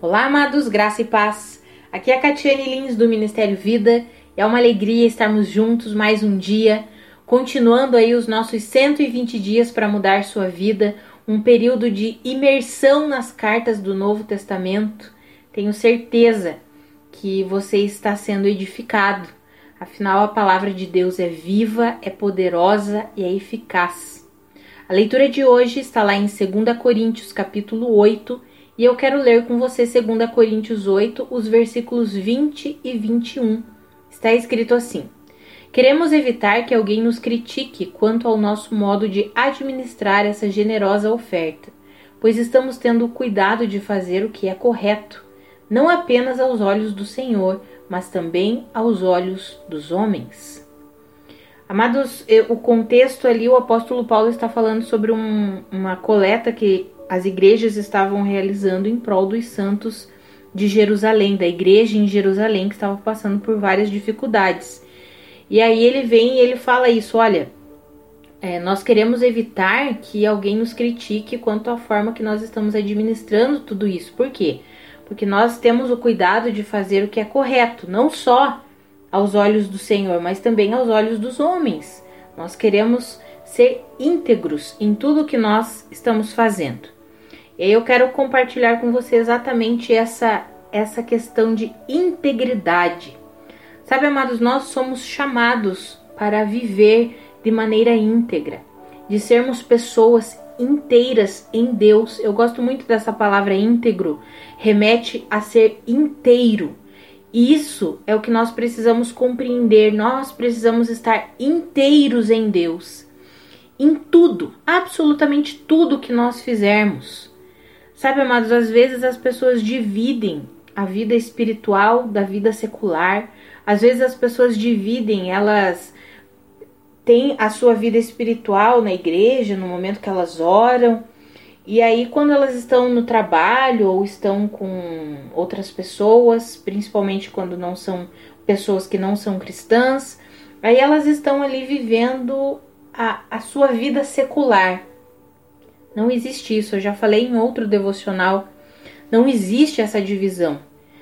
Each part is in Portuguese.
Olá, amados, graça e paz. Aqui é a Catiane Lins do Ministério Vida. É uma alegria estarmos juntos mais um dia, continuando aí os nossos 120 dias para mudar sua vida, um período de imersão nas cartas do Novo Testamento. Tenho certeza que você está sendo edificado. Afinal, a palavra de Deus é viva, é poderosa e é eficaz. A leitura de hoje está lá em 2 Coríntios, capítulo 8, e eu quero ler com você 2 Coríntios 8, os versículos 20 e 21. Está escrito assim: queremos evitar que alguém nos critique quanto ao nosso modo de administrar essa generosa oferta, pois estamos tendo o cuidado de fazer o que é correto, não apenas aos olhos do Senhor, mas também aos olhos dos homens. Amados, o contexto ali, o apóstolo Paulo está falando sobre uma coleta que as igrejas estavam realizando em prol dos santos de Jerusalém, da igreja em Jerusalém, que estava passando por várias dificuldades. E aí ele vem e ele fala isso: olha, nós queremos evitar que alguém nos critique quanto à forma que nós estamos administrando tudo isso. Por quê? Porque nós temos o cuidado de fazer o que é correto, não só aos olhos do Senhor, mas também aos olhos dos homens. Nós queremos ser íntegros em tudo que nós estamos fazendo. E eu quero compartilhar com você exatamente essa questão de integridade. Sabe, amados, nós somos chamados para viver de maneira íntegra, de sermos pessoas inteiras em Deus. Eu gosto muito dessa palavra íntegro, remete a ser inteiro. E isso é o que nós precisamos compreender. Nós precisamos estar inteiros em Deus, em tudo, absolutamente tudo que nós fizermos. Sabe, amados, às vezes as pessoas dividem a vida espiritual da vida secular. Às vezes as pessoas dividem, elas têm a sua vida espiritual na igreja, no momento que elas oram. E aí quando elas estão no trabalho ou estão com outras pessoas, principalmente quando não são pessoas que não são cristãs, aí elas estão ali vivendo a sua vida secular. Não existe isso, eu já falei em outro devocional, não existe essa divisão.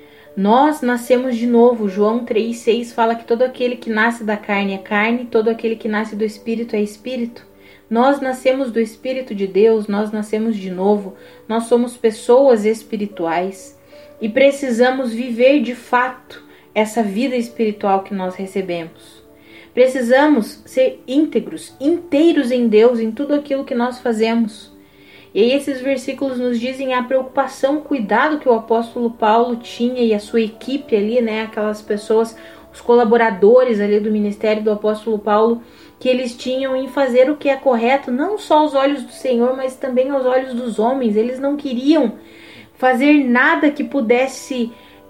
Nós nascemos de novo. João 3,6 fala que todo aquele que nasce da carne é carne, todo aquele que nasce do Espírito é Espírito. Nós nascemos do Espírito de Deus, nós nascemos de novo, nós somos pessoas espirituais e precisamos viver de fato essa vida espiritual que nós recebemos. Precisamos ser íntegros, inteiros em Deus, em tudo aquilo que nós fazemos. E aí esses versículos nos dizem a preocupação, o cuidado que o apóstolo Paulo tinha e a sua equipe ali, né, aquelas pessoas, os colaboradores ali do ministério do apóstolo Paulo, que eles tinham em fazer o que é correto, não só aos olhos do Senhor, mas também aos olhos dos homens. Eles não queriam fazer nada que pudesse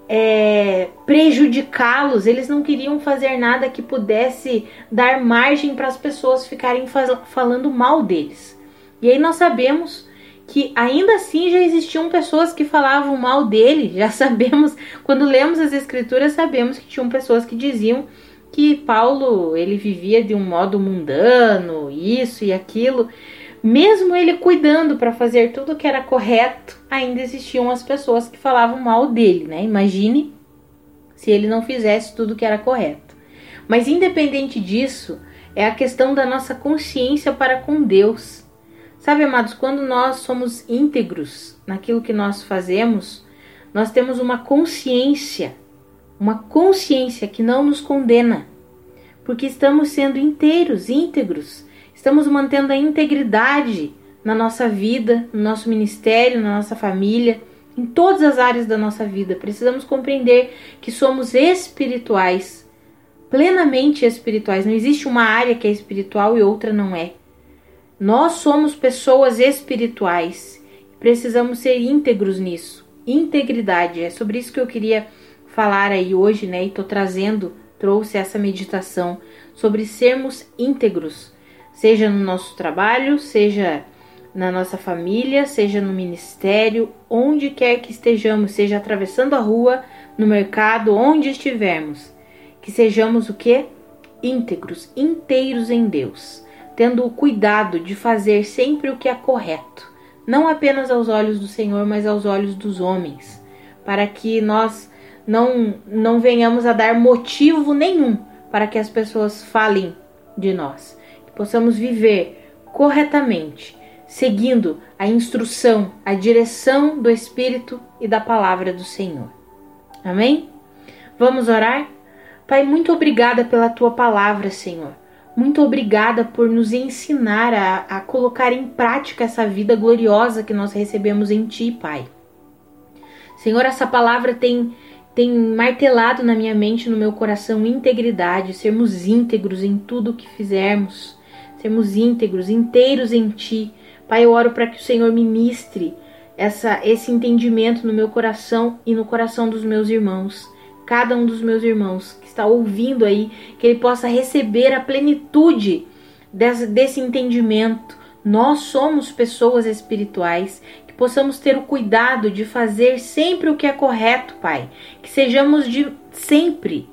prejudicá-los, eles não queriam fazer nada que pudesse dar margem para as pessoas ficarem falando mal deles. E aí nós sabemos que ainda assim já existiam pessoas que falavam mal dele. Já sabemos, quando lemos as escrituras, sabemos que tinham pessoas que diziam que Paulo, ele vivia de um modo mundano, isso e aquilo. Mesmo ele cuidando para fazer tudo que era correto, ainda existiam as pessoas que falavam mal dele, né? Imagine se ele não fizesse tudo que era correto. Mas independente disso, é a questão da nossa consciência para com Deus. Sabe, amados, quando nós somos íntegros naquilo que nós fazemos, nós temos uma consciência que não nos condena, porque estamos sendo inteiros, íntegros, estamos mantendo a integridade na nossa vida, no nosso ministério, na nossa família, em todas as áreas da nossa vida. Precisamos compreender que somos espirituais, plenamente espirituais. Não existe uma área que é espiritual e outra não é. Nós somos pessoas espirituais, precisamos ser íntegros nisso, integridade, é sobre isso que eu queria falar aí hoje, né? E trouxe essa meditação sobre sermos íntegros, seja no nosso trabalho, seja na nossa família, seja no ministério, onde quer que estejamos, seja atravessando a rua, no mercado, onde estivermos, que sejamos o quê? Íntegros, inteiros em Deus, tendo o cuidado de fazer sempre o que é correto, não apenas aos olhos do Senhor, mas aos olhos dos homens. para que nós não venhamos a dar motivo nenhum para que as pessoas falem de nós. Que possamos viver corretamente, seguindo a instrução, a direção do Espírito e da palavra do Senhor. Amém? Vamos orar? Pai, muito obrigada pela Tua palavra, Senhor. Muito obrigada por nos ensinar a colocar em prática essa vida gloriosa que nós recebemos em Ti, Pai. Senhor, essa palavra tem martelado na minha mente, no meu coração, integridade, sermos íntegros em tudo o que fizermos, sermos íntegros, inteiros em Ti. Pai, eu oro para que o Senhor ministre esse entendimento no meu coração e no coração dos meus irmãos. Cada um dos meus irmãos que está ouvindo aí, que ele possa receber a plenitude desse entendimento. Nós somos pessoas espirituais, que possamos ter o cuidado de fazer sempre o que é correto, Pai. Que sejamos sempre,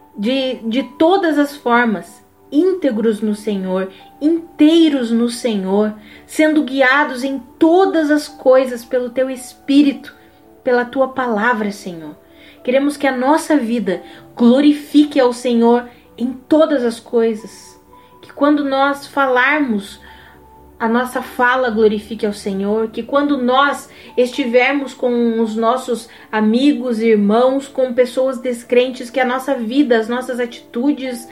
de todas as formas, íntegros no Senhor, inteiros no Senhor, sendo guiados em todas as coisas pelo Teu Espírito, pela Tua palavra, Senhor. Queremos que a nossa vida glorifique ao Senhor em todas as coisas. Que quando nós falarmos, a nossa fala glorifique ao Senhor. Que quando nós estivermos com os nossos amigos, irmãos, com pessoas descrentes, que a nossa vida, as nossas atitudes,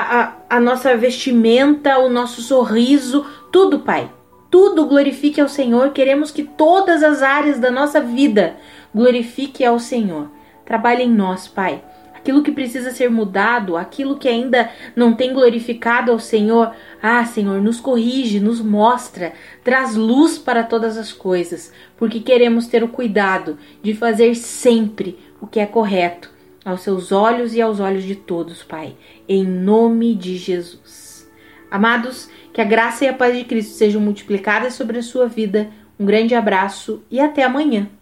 a nossa vestimenta, o nosso sorriso, tudo, Pai, tudo glorifique ao Senhor. Queremos que todas as áreas da nossa vida glorifique ao Senhor. Trabalhe em nós, Pai. Aquilo que precisa ser mudado, aquilo que ainda não tem glorificado ao Senhor, Senhor, nos corrige, nos mostra, traz luz para todas as coisas, porque queremos ter o cuidado de fazer sempre o que é correto, aos Seus olhos e aos olhos de todos, Pai, em nome de Jesus. Amados, que a graça e a paz de Cristo sejam multiplicadas sobre a sua vida. Um grande abraço e até amanhã.